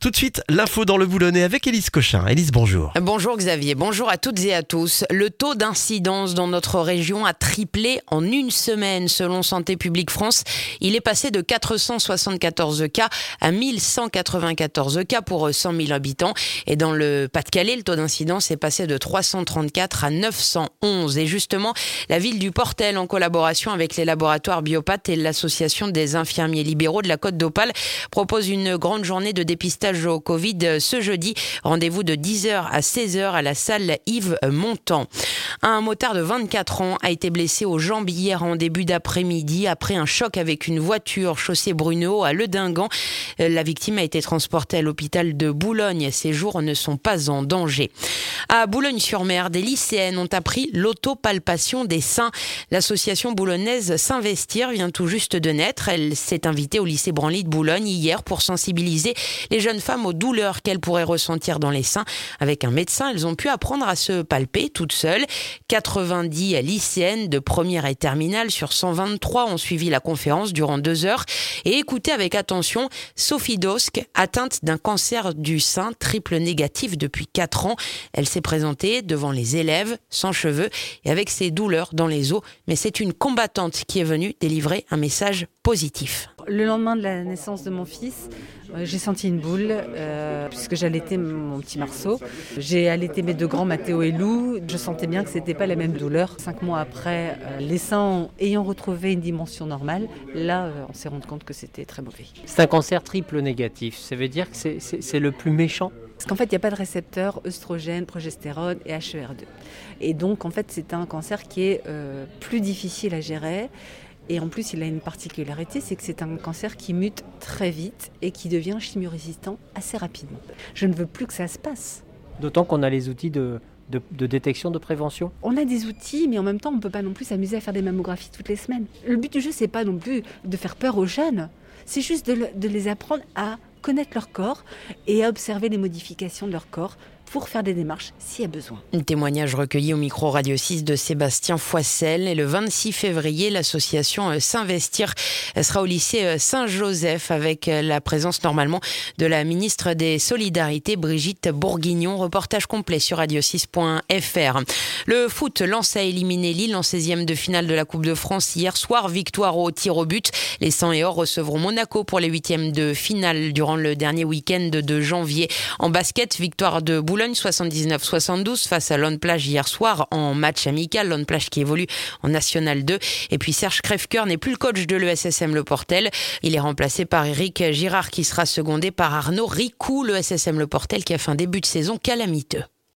Tout de suite, l'info dans le Boulonnais avec Élise Cochin. Élise, bonjour. Bonjour Xavier, bonjour à toutes et à tous. Le taux d'incidence dans notre région a triplé en une semaine selon Santé publique France. Il est passé de 474 cas à 1194 cas pour 100 000 habitants. Et dans le Pas-de-Calais, le taux d'incidence est passé de 334 à 911. Et justement, la ville du Portel, en collaboration avec les laboratoires Biopat et l'association des infirmiers libéraux de la Côte d'Opale, propose une grande journée de dépistage au Covid ce jeudi. Rendez-vous de 10h à 16h à la salle Yves Montand. Un motard de 24 ans a été blessé aux jambes hier en début d'après-midi après un choc avec une voiture chaussée Brunehaut à Ledingan. La victime a été transportée à l'hôpital de Boulogne. Ses jours ne sont pas en danger. À Boulogne-sur-Mer, des lycéennes ont appris l'autopalpation des seins. L'association boulonnaise S'Investir vient tout juste de naître. Elle s'est invitée au lycée Branly de Boulogne hier pour sensibiliser les jeunes femmes aux douleurs qu'elles pourraient ressentir dans les seins. Avec un médecin, elles ont pu apprendre à se palper toutes seules. 90 lycéennes de première et terminale sur 123 ont suivi la conférence durant 2 heures et écoutez avec attention Sophie Dosk, atteinte d'un cancer du sein triple négatif depuis 4 ans. Elle s'est présentée devant les élèves, sans cheveux et avec ses douleurs dans les os. Mais c'est une combattante qui est venue délivrer un message positif. Le lendemain de la naissance de mon fils, j'ai senti une boule puisque j'allaitais mon petit Marceau. J'ai allaité mes 2 grands, Mathéo et Lou. Je sentais bien que c'était pas la même douleur. 5 mois après, les seins ayant retrouvé une dimension normale, là, on s'est rendu compte que c'était très mauvais. C'est un cancer triple négatif. Ça veut dire que c'est le plus méchant. Parce qu'en fait, il n'y a pas de récepteurs œstrogène, progestérone et HER2. Et donc, en fait, c'est un cancer qui est plus difficile à gérer. Et en plus, il a une particularité, c'est que c'est un cancer qui mute très vite et qui devient chimio-résistant assez rapidement. Je ne veux plus que ça se passe. D'autant qu'on a les outils de détection, de prévention. On a des outils, mais en même temps, on ne peut pas non plus s'amuser à faire des mammographies toutes les semaines. Le but du jeu, c'est pas non plus de faire peur aux jeunes. C'est juste de les apprendre à connaître leur corps et à observer les modifications de leur corps pour faire des démarches s'il y a besoin. Un témoignage recueilli au micro Radio 6 de Sébastien Foissel. Et le 26 février, l'association S'Investir sera au lycée Saint-Joseph avec la présence normalement de la ministre des Solidarités, Brigitte Bourguignon. Reportage complet sur radio6.fr. Le foot, Lens a éliminé Lille en 16e de finale de la Coupe de France hier soir. Victoire au tir au but. Les 100 et or recevront Monaco pour les 8e de finale durant le dernier week-end de janvier. En basket, victoire de Boulogne 79-72 face à Lone Plage hier soir en match amical. Lone Plage qui évolue en National 2. Et puis Serge Crèvecoeur n'est plus le coach de l'ESSM Le Portel. Il est remplacé par Éric Girard qui sera secondé par Arnaud Ricou. Le SSM Le Portel qui a fait un début de saison calamiteux.